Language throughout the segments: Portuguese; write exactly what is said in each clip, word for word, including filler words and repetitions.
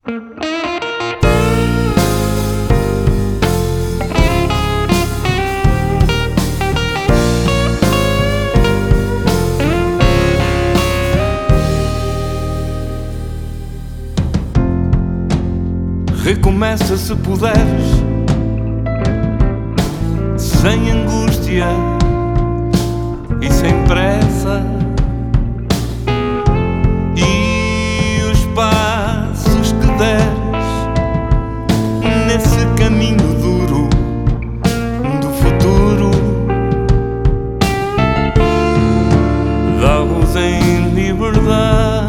Recomeça se puderes, sem angústia e sem pressa, e os passos que deres nesse caminho duro do futuro, dá-os em liberdade,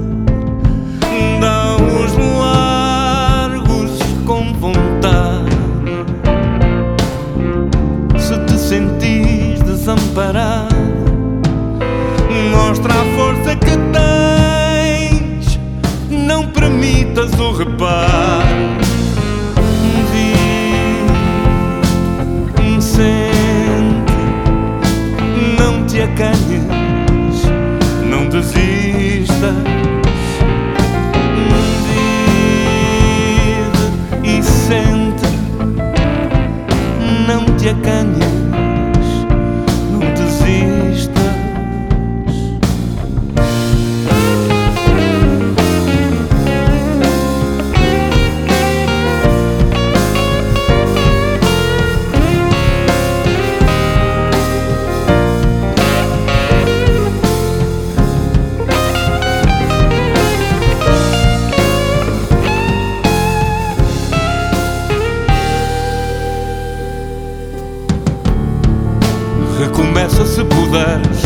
dá-os largos com vontade. Se te sentis desamparado, mostra a força que tens, não permitas o reparo. Vive, sente, não te acanhes, não desistas. Vive e sente, não te acanhes, não desistas. Recomeça se puderes,